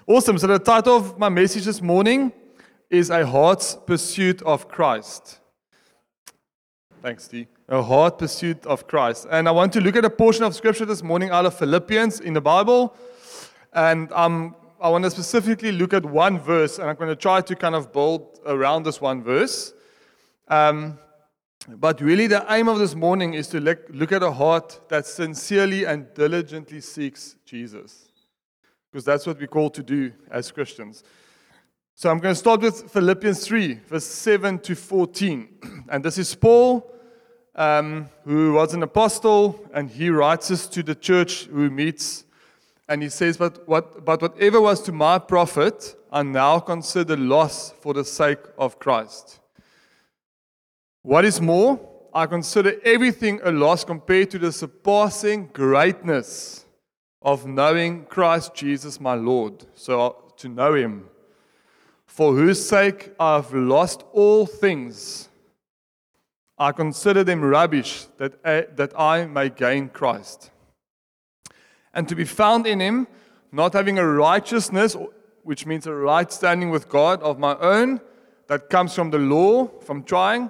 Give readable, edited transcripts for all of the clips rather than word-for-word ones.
Awesome. So the title of my message this morning is A Heart's Pursuit of Christ. Thanks, Steve. A Heart Pursuit of Christ. And I want to look at a portion of Scripture this morning out of Philippians in the Bible. And I want to specifically look at one verse, and I'm going to try to kind of build around this one verse. But really the aim of this morning is to look at a heart that sincerely and diligently seeks Jesus. Because that's what we're called to do as Christians. So I'm going to start with Philippians 3, verse 7 to 14. And this is Paul, who was an apostle, and he writes this to the church who meets. And he says, but whatever was to my profit, I now consider loss for the sake of Christ. What is more, I consider everything a loss compared to the surpassing greatness of knowing Christ Jesus my Lord. So to know Him, for whose sake I have lost all things. I consider them rubbish that I may gain Christ. And to be found in Him, not having a righteousness, which means a right standing with God of my own, that comes from the law, from trying,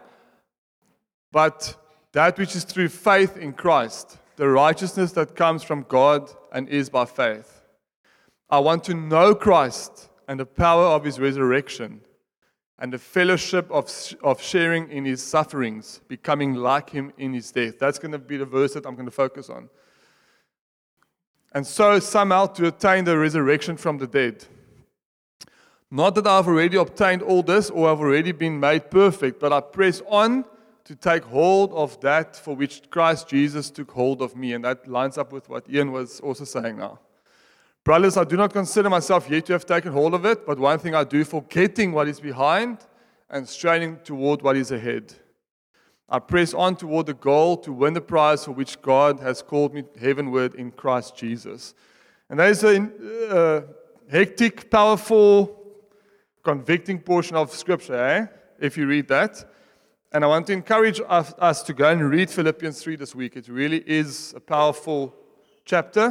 but that which is through faith in Christ, the righteousness that comes from God and is by faith. I want to know Christ and the power of His resurrection and the fellowship of sharing in His sufferings, becoming like Him in His death. That's going to be the verse that I'm going to focus on. And so somehow to attain the resurrection from the dead. Not that I've already obtained all this or I've already been made perfect, but I press on to take hold of that for which Christ Jesus took hold of me. And that lines up with what Ian was also saying now. Brothers, I do not consider myself yet to have taken hold of it, but one thing I do, forgetting what is behind and straining toward what is ahead. I press on toward the goal to win the prize for which God has called me heavenward in Christ Jesus. And that is a hectic, powerful, convicting portion of Scripture, if you read that. And I want to encourage us to go and read Philippians 3 this week. It really is a powerful chapter.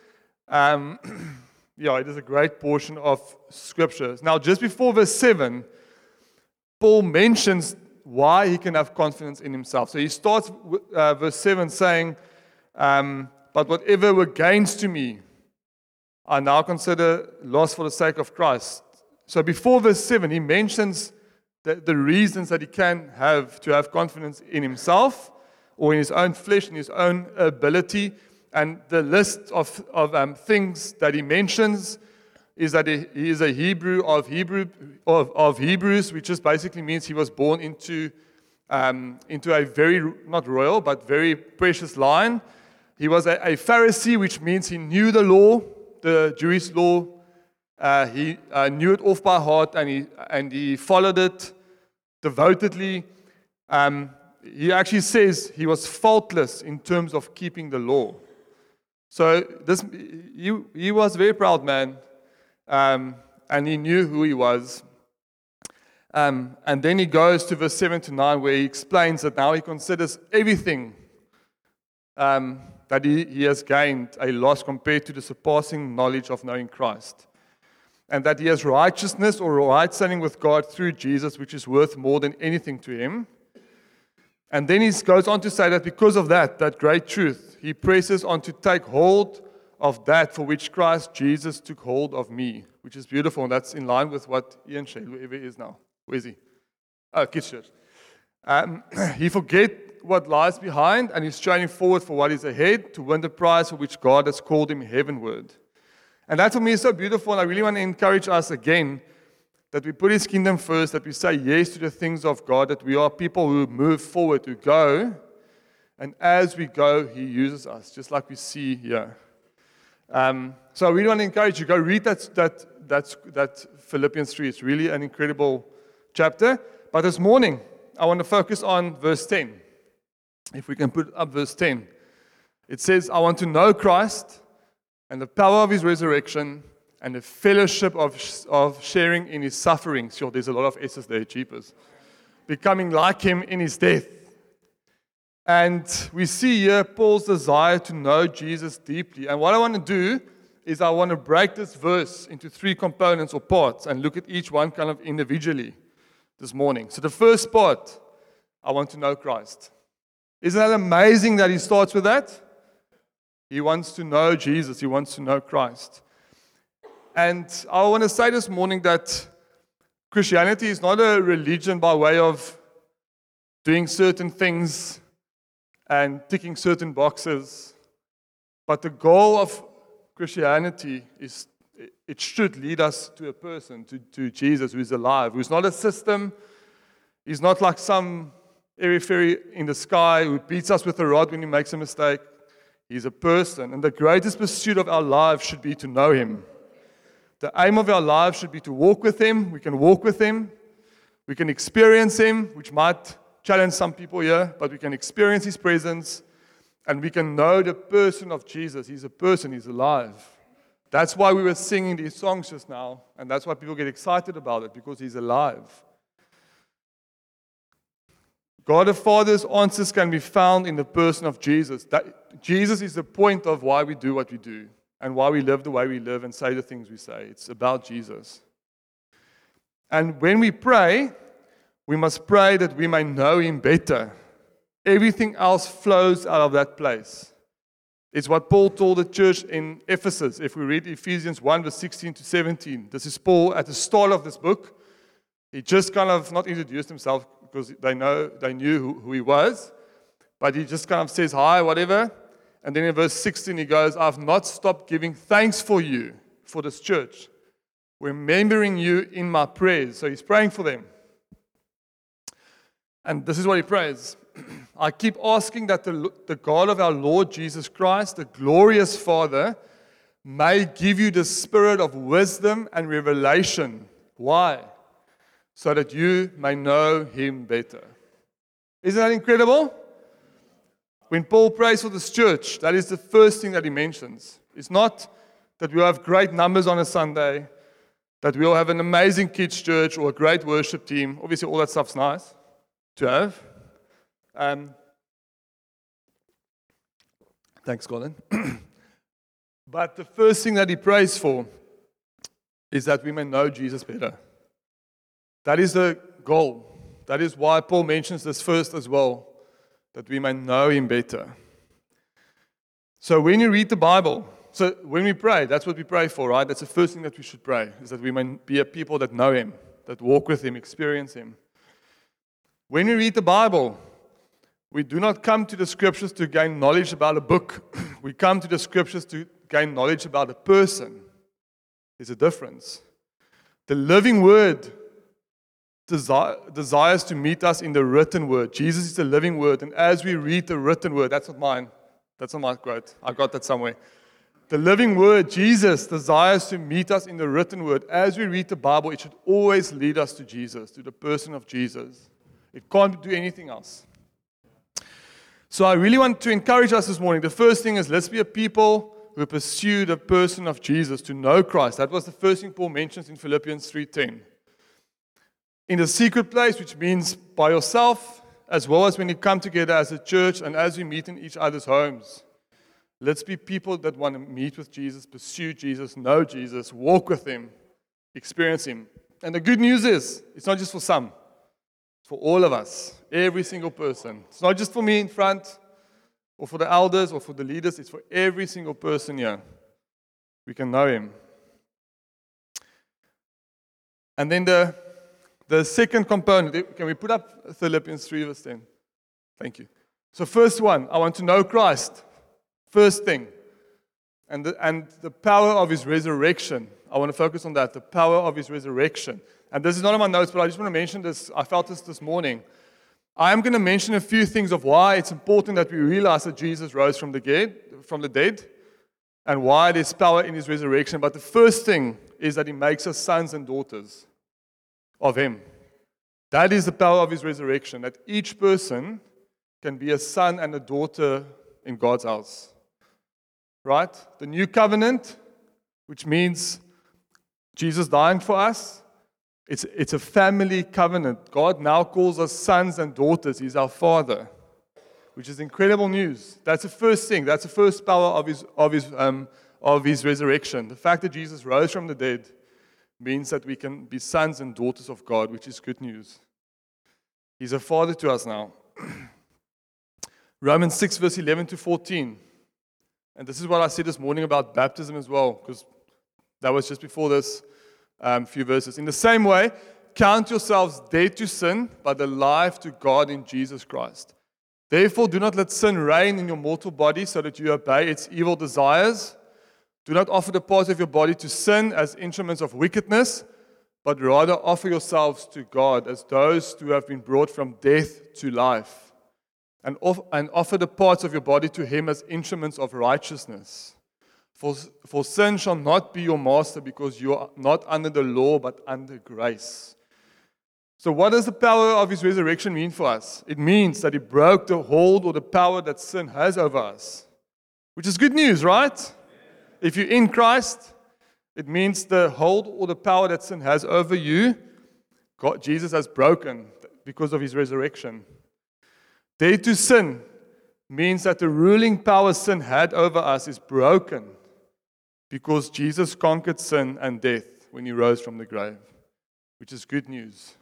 It is a great portion of Scripture. Now, just before verse 7, Paul mentions why he can have confidence in himself. So he starts with verse 7 saying, but whatever were gains to me, I now consider loss for the sake of Christ. So before verse 7, he mentions the reasons that he can have to have confidence in himself or in his own flesh, in his own ability. And the list of things that he mentions is that he is a Hebrew of Hebrews, which just basically means he was born into a very, not royal, but very precious line. He was a Pharisee, which means he knew the law, the Jewish law. He knew it off by heart, and he followed it devotedly. He actually says he was faultless in terms of keeping the law. So he was a very proud man, and he knew who he was. And then he goes to verse 7 to 9, where he explains that now he considers everything that he has gained a loss compared to the surpassing knowledge of knowing Christ. And that he has righteousness or right standing with God through Jesus, which is worth more than anything to him. And then he goes on to say that because of that great truth, he presses on to take hold of that for which Christ Jesus took hold of me, which is beautiful. And that's in line with what Ian shared, wherever he is now. Where is he? Oh, Kids Church. He forget what lies behind, and he's straining forward for what is ahead to win the prize for which God has called him heavenward. And that for me is so beautiful, and I really want to encourage us again that we put His kingdom first, that we say yes to the things of God, that we are people who move forward, who go, and as we go, He uses us, just like we see here. So I really want to encourage you, go read that Philippians 3. It's really an incredible chapter. But this morning, I want to focus on verse 10. If we can put up verse 10. It says, I want to know Christ and the power of His resurrection and the fellowship of sharing in His sufferings. Sure, there's a lot of S's there, cheapers. Becoming like Him in His death. And we see here Paul's desire to know Jesus deeply. And what I want to do is I want to break this verse into 3 components or parts and look at each one kind of individually this morning. So the first part, I want to know Christ. Isn't that amazing that he starts with that? He wants to know Jesus. He wants to know Christ. And I want to say this morning that Christianity is not a religion by way of doing certain things and ticking certain boxes. But the goal of Christianity is, it should lead us to a person, to Jesus who is alive, who is not a system. He's not like some airy-fairy in the sky who beats us with a rod when he makes a mistake. He's a person. And the greatest pursuit of our lives should be to know him. The aim of our lives should be to walk with him. We can walk with him. We can experience him, which might challenge some people here, but we can experience his presence. And we can know the person of Jesus. He's a person. He's alive. That's why we were singing these songs just now. And that's why people get excited about it, because he's alive. God the Father's answers can be found in the person of Jesus. Jesus is the point of why we do what we do and why we live the way we live and say the things we say. It's about Jesus. And when we pray, we must pray that we may know him better. Everything else flows out of that place. It's what Paul told the church in Ephesus. If we read Ephesians 1, verse 16 to 17, this is Paul at the start of this book. He just kind of not introduced himself because they knew who he was, but he just kind of says, hi, whatever. And then in verse 16 he goes, I've not stopped giving thanks for you, for this church, remembering you in my prayers. So he's praying for them. And this is what he prays. I keep asking that the God of our Lord Jesus Christ, the glorious Father, may give you the spirit of wisdom and revelation. Why? So that you may know him better. Isn't that incredible? When Paul prays for this church, that is the first thing that he mentions. It's not that we'll have great numbers on a Sunday, that we'll have an amazing kids' church or a great worship team. Obviously, all that stuff's nice to have. Thanks, Colin. But the first thing that he prays for is that we may know Jesus better. That is the goal. That is why Paul mentions this first as well, that we may know him better. So when you read the Bible, so when we pray, that's what we pray for, right? That's the first thing that we should pray, is that we may be a people that know him, that walk with him, experience him. When we read the Bible, we do not come to the scriptures to gain knowledge about a book. We come to the scriptures to gain knowledge about a person. There's a difference. The living word desires to meet us in the written word. Jesus is the living word, and as we read the written word, that's not mine. That's not my quote. I got that somewhere. The living word, Jesus, desires to meet us in the written word. As we read the Bible, it should always lead us to Jesus, to the person of Jesus. It can't do anything else. So I really want to encourage us this morning. The first thing is, let's be a people who pursue the person of Jesus, to know Christ. That was the first thing Paul mentions in Philippians 3:10. In the secret place, which means by yourself, as well as when you come together as a church and as we meet in each other's homes. Let's be people that want to meet with Jesus, pursue Jesus, know Jesus, walk with him, experience him. And the good news is, it's not just for some. It's for all of us, every single person. It's not just for me in front, or for the elders, or for the leaders. It's for every single person here. We can know him. And then the second component, can we put up Philippians 3 verse 10? Thank you. So first one, I want to know Christ. First thing. And the power of his resurrection. I want to focus on that, the power of his resurrection. And this is not on my notes, but I just want to mention this. I felt this morning. I am going to mention a few things of why it's important that we realize that Jesus rose from the dead, and why there's power in his resurrection. But the first thing is that he makes us sons and daughters of him. That is the power of his resurrection, that each person can be a son and a daughter in God's house. Right? The new covenant, which means Jesus dying for us, it's a family covenant. God now calls us sons and daughters. He's our Father, which is incredible news. That's the first thing. That's the first power of of his resurrection. The fact that Jesus rose from the dead means that we can be sons and daughters of God, which is good news. He's a father to us now. Romans 6, verse 11 to 14. And this is what I said this morning about baptism as well, because that was just before this few verses. In the same way, count yourselves dead to sin, but alive to God in Jesus Christ. Therefore, do not let sin reign in your mortal body so that you obey its evil desires. Do not offer the parts of your body to sin as instruments of wickedness, but rather offer yourselves to God as those who have been brought from death to life, and offer the parts of your body to Him as instruments of righteousness. For sin shall not be your master, because you are not under the law, but under grace. So what does the power of His resurrection mean for us? It means that He broke the hold or the power that sin has over us, which is good news, right? If you're in Christ, it means the hold or the power that sin has over you, Jesus has broken because of His resurrection. Dead to sin means that the ruling power sin had over us is broken because Jesus conquered sin and death when He rose from the grave, which is good news.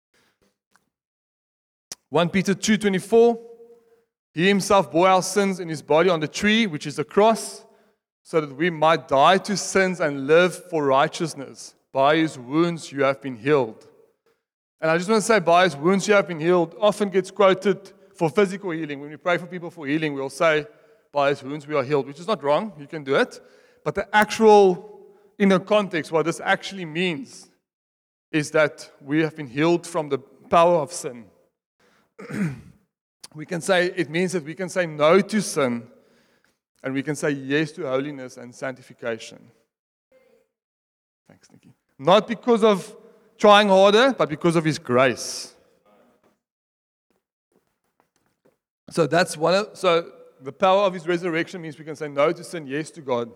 1 Peter 2:24, He Himself bore our sins in His body on the tree, which is the cross, so that we might die to sins and live for righteousness. By His wounds you have been healed. And I just want to say, by His wounds you have been healed often gets quoted for physical healing. When we pray for people for healing, we'll say, by His wounds we are healed, which is not wrong. You can do it. But the actual inner context, what this actually means, is that we have been healed from the power of sin. It means that we can say no to sin, and we can say yes to holiness and sanctification. Thanks, Nikki. Not because of trying harder, but because of His grace. So the power of His resurrection means we can say no to sin, yes to God.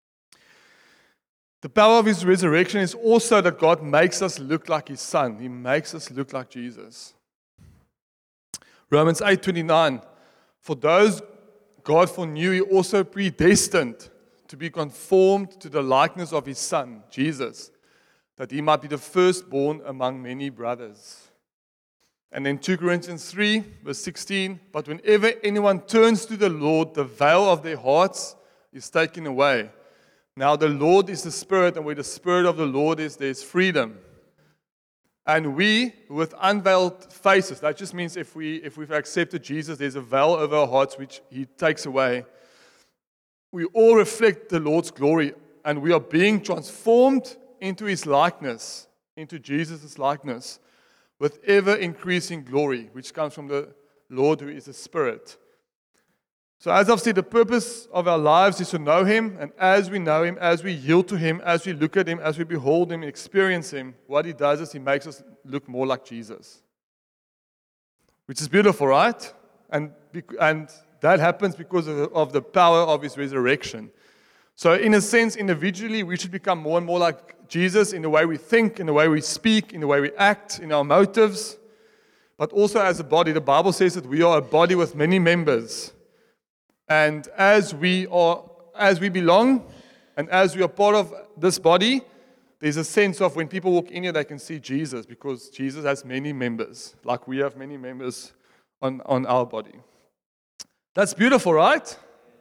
The power of His resurrection is also that God makes us look like His Son. He makes us look like Jesus. Romans 8:29. For those God foreknew, He also predestined to be conformed to the likeness of His Son, Jesus, that He might be the firstborn among many brothers. And then 2 Corinthians 3, verse 16, but whenever anyone turns to the Lord, the veil of their hearts is taken away. Now the Lord is the Spirit, and where the Spirit of the Lord is, there is freedom. And we, with unveiled faces, that just means if we've accepted Jesus, there's a veil over our hearts which He takes away. We all reflect the Lord's glory, and we are being transformed into His likeness, into Jesus' likeness, with ever-increasing glory, which comes from the Lord who is the Spirit. So as I've said, the purpose of our lives is to know Him, and as we know Him, as we yield to Him, as we look at Him, as we behold Him and experience Him, what He does is He makes us look more like Jesus. Which is beautiful, right? And that happens because of the power of His resurrection. So in a sense, individually, we should become more and more like Jesus in the way we think, in the way we speak, in the way we act, in our motives. But also as a body, the Bible says that we are a body with many members. And as we belong, and as we are part of this body, there's a sense of when people walk in here, they can see Jesus, because Jesus has many members, like we have many members on our body. That's beautiful, right?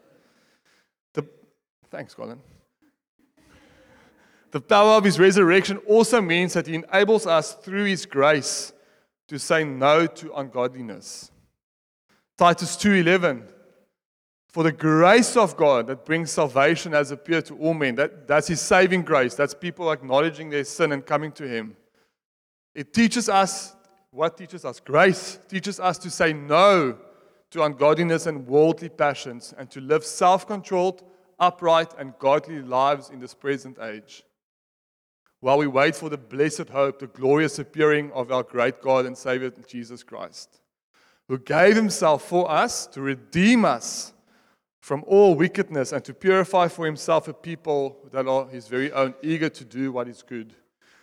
Thanks, Colin. The power of His resurrection also means that He enables us through His grace to say no to ungodliness. Titus 2:11. For the grace of God that brings salvation has appeared to all men. That's His saving grace. That's people acknowledging their sin and coming to Him. It teaches us, what teaches us? Grace teaches us to say no to ungodliness and worldly passions, and to live self-controlled, upright, and godly lives in this present age, while we wait for the blessed hope, the glorious appearing of our great God and Savior, Jesus Christ, who gave Himself for us to redeem us from all wickedness and to purify for Himself a people that are His very own, eager to do what is good.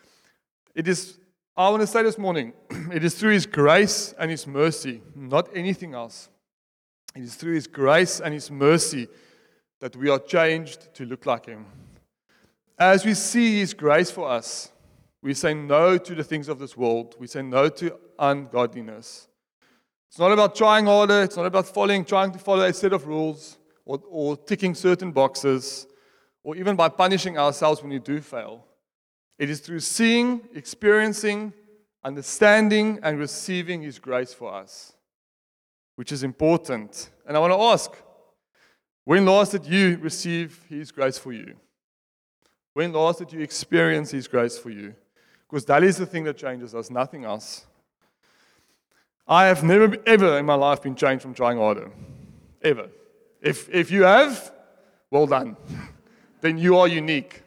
I want to say this morning, it is through His grace and His mercy, not anything else. It is through His grace and His mercy that we are changed to look like Him. As we see His grace for us, we say no to the things of this world. We say no to ungodliness. It's not about trying harder. It's not about trying to follow a set of rules or ticking certain boxes or even by punishing ourselves when we do fail. It is through seeing, experiencing, understanding, and receiving His grace for us, which is important. And I want to ask, when last did you receive His grace for you? When last did you experience His grace for you? Because that is the thing that changes us, nothing else. I have never, ever in my life been changed from trying harder. Ever. If you have, well done. Then you are unique.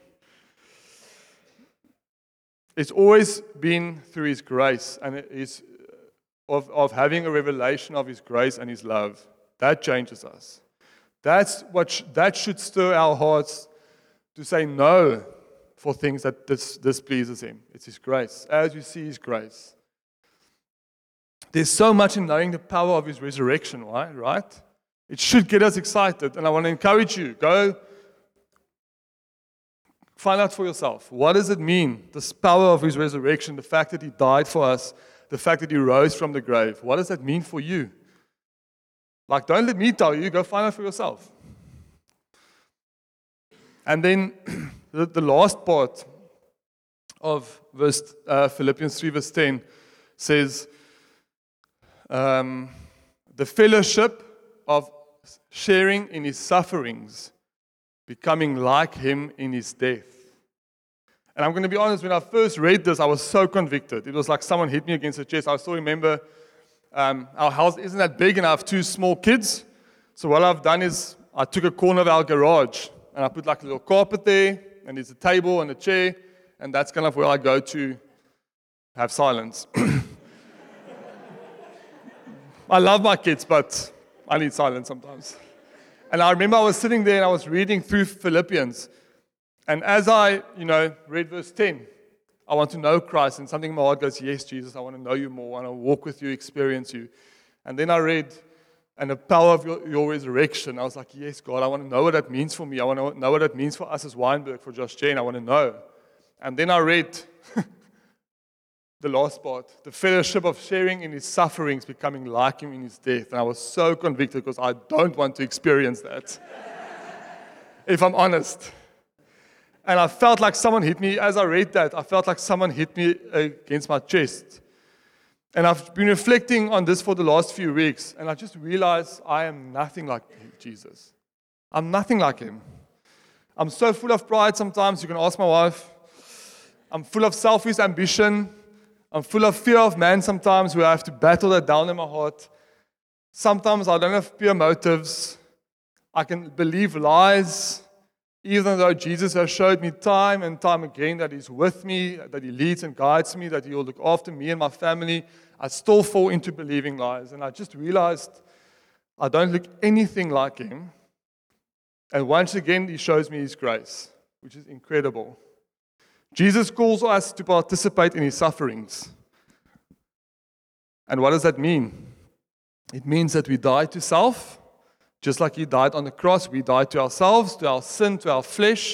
It's always been through His grace, and it is of having a revelation of His grace and His love. That changes us. That should stir our hearts to say no for things that displeases Him. It's His grace. As you see His grace. There's so much in knowing the power of His resurrection, right? It should get us excited, and I want to encourage you, go find out for yourself. What does it mean, this power of His resurrection, the fact that He died for us, the fact that He rose from the grave? What does that mean for you? Like, don't let me tell you, go find out for yourself. And then the last part of Philippians 3 verse 10 says, the fellowship of sharing in His sufferings, becoming like Him in His death. And I'm going to be honest, when I first read this, I was so convicted. It was like someone hit me against the chest. I still remember our house isn't that big and I have 2 small kids. So what I've done is I took a corner of our garage and I put like a little carpet there, and there's a table and a chair, and that's kind of where I go to have silence. I love my kids, but I need silence sometimes. And I remember I was sitting there and I was reading through Philippians. And as I, read verse 10, I want to know Christ. And something in my heart goes, yes, Jesus, I want to know you more. I want to walk with you, experience you. And then I read, and the power of your resurrection. I was like, yes, God, I want to know what that means for me. I want to know what that means for us as Weinberg, for Josh Jane. I want to know. And then I read the last part, the fellowship of sharing in His sufferings, becoming like Him in His death. And I was so convicted because I don't want to experience that, if I'm honest. And I felt like someone hit me, as I read that, I felt like someone hit me against my chest. And I've been reflecting on this for the last few weeks, and I just realized I am nothing like Jesus. I'm nothing like Him. I'm so full of pride sometimes, you can ask my wife. I'm full of selfish ambition. I'm full of fear of man sometimes, where I have to battle that down in my heart. Sometimes I don't have pure motives. I can believe lies, even though Jesus has showed me time and time again that He's with me, that He leads and guides me, that He will look after me and my family. I still fall into believing lies. And I just realized I don't look anything like Him. And once again, He shows me His grace, which is incredible. Jesus calls us to participate in His sufferings. And what does that mean? It means that we die to self. Just like He died on the cross, we die to ourselves, to our sin, to our flesh.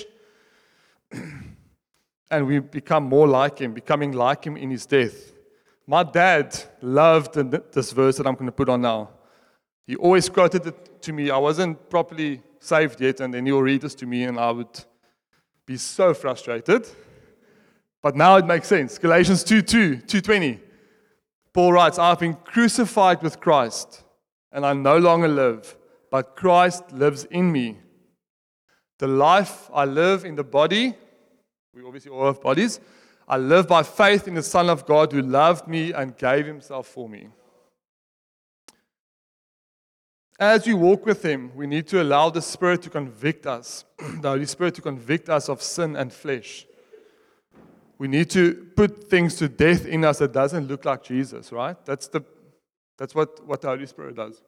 And we become more like Him, becoming like Him in His death. My dad loved this verse that I'm going to put on now. He always quoted it to me. I wasn't properly saved yet, and then he will read this to me, and I would be so frustrated. But now it makes sense. Galatians 2:20. Paul writes, I've been crucified with Christ, and I no longer live, but Christ lives in me. The life I live in the body, we obviously all have bodies, I live by faith in the Son of God who loved me and gave Himself for me. As we walk with Him, we need to allow the Spirit to convict us, the Holy Spirit to convict us of sin and flesh. We need to put things to death in us that doesn't look like Jesus, right? That's what the Holy Spirit does.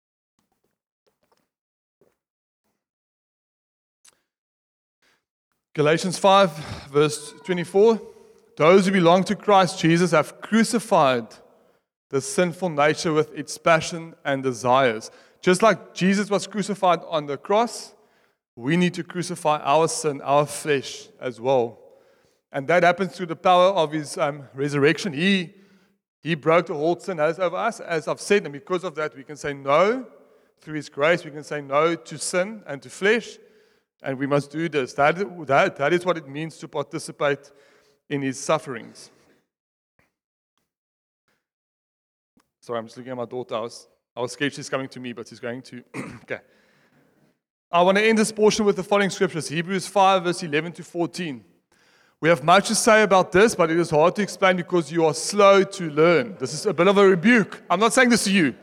Galatians 5, verse 24. Those who belong to Christ Jesus have crucified the sinful nature with its passion and desires. Just like Jesus was crucified on the cross, we need to crucify our sin, our flesh as well. And that happens through the power of His resurrection. He broke the whole sin over us, as I've said, and because of that, we can say no. Through His grace, we can say no to sin and to flesh, and we must do this. That is what it means to participate in His sufferings. Sorry, I'm just looking at my daughter. I was scared she's coming to me, but she's going to. Okay. I want to end this portion with the following scriptures, Hebrews 5, verse 11 to 14. We have much to say about this, but it is hard to explain because you are slow to learn. This is a bit of a rebuke. I'm not saying this to you.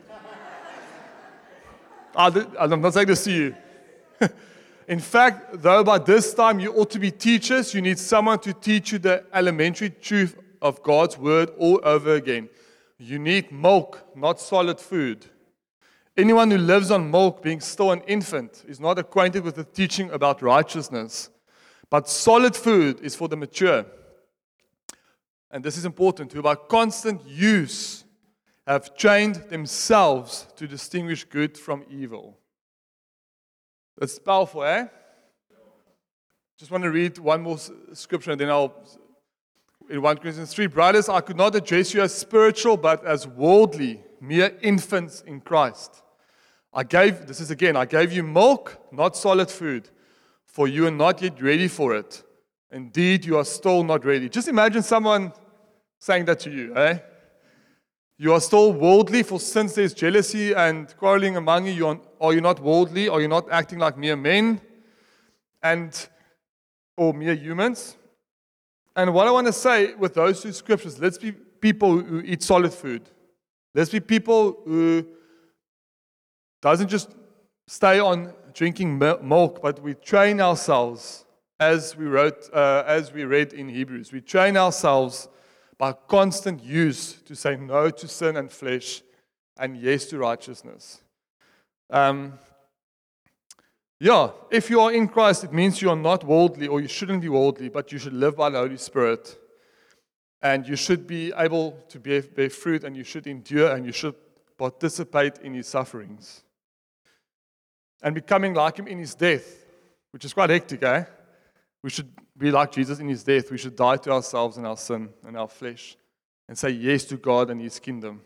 I'm not saying this to you. In fact, though by this time you ought to be teachers, you need someone to teach you the elementary truth of God's word all over again. You need milk, not solid food. Anyone who lives on milk, being still an infant, is not acquainted with the teaching about righteousness. But solid food is for the mature. And this is important, who by constant use have trained themselves to distinguish good from evil. That's powerful, eh? Just want to read one more scripture and then in 1 Corinthians 3, brothers, I could not address you as spiritual, but as worldly, mere infants in Christ. I gave you milk, not solid food, for you are not yet ready for it. Indeed, you are still not ready. Just imagine someone saying that to you, eh? You are still worldly, for since there's jealousy and quarreling among you, are you not worldly? Are you not acting like mere men or mere humans? And what I want to say with those two scriptures, let's be people who eat solid food. Let's be people who doesn't just stay on drinking milk, but we train ourselves, as we read in Hebrews. We train ourselves by constant use to say no to sin and flesh and yes to righteousness. If you are in Christ, it means you are not worldly, or you shouldn't be worldly, but you should live by the Holy Spirit. And you should be able to bear fruit, and you should endure, and you should participate in His sufferings. And becoming like Him in His death, which is quite hectic, eh? We should be like Jesus in His death. We should die to ourselves and our sin and our flesh and say yes to God and His kingdom.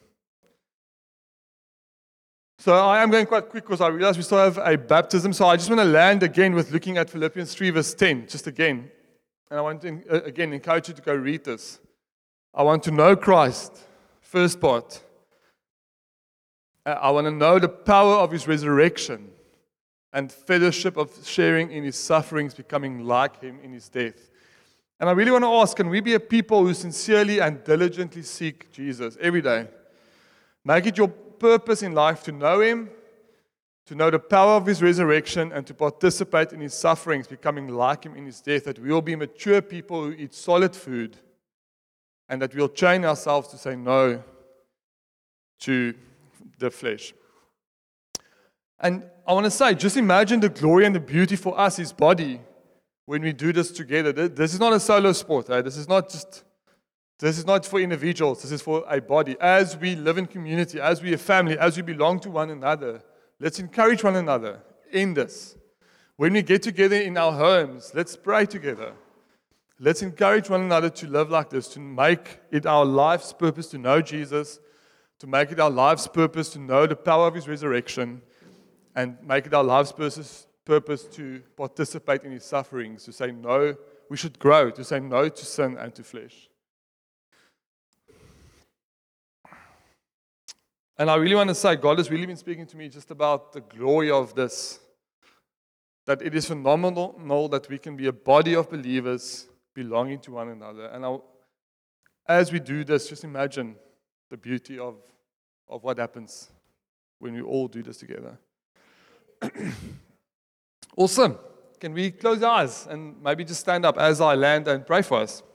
So I am going quite quick because I realize we still have a baptism. So I just want to land again with looking at Philippians 3 verse 10, just again. And I want to again encourage you to go read this. I want to know Christ, first part. I want to know the power of His resurrection and fellowship of sharing in His sufferings, becoming like Him in His death. And I really want to ask, can we be a people who sincerely and diligently seek Jesus every day? Make it your purpose in life to know Him, to know the power of His resurrection, and to participate in His sufferings, becoming like Him in His death, that we will be mature people who eat solid food, and that we'll train ourselves to say no to the flesh. And I want to say, just imagine the glory and the beauty for us, His body, when we do this together. This is not a solo sport. Right? This is not for individuals. This is for a body. As we live in community, as we are family, as we belong to one another, let's encourage one another in this. When we get together in our homes, let's pray together. Let's encourage one another to live like this, to make it our life's purpose to know Jesus, to make it our life's purpose to know the power of His resurrection, and make it our life's purpose to participate in His sufferings, to say no. We should grow, to say no to sin and to flesh. And I really want to say, God has really been speaking to me just about the glory of this, that it is phenomenal that we can be a body of believers belonging to one another. And as we do this, just imagine the beauty of what happens when we all do this together. Awesome. Can we close our eyes and maybe just stand up as I land and pray for us?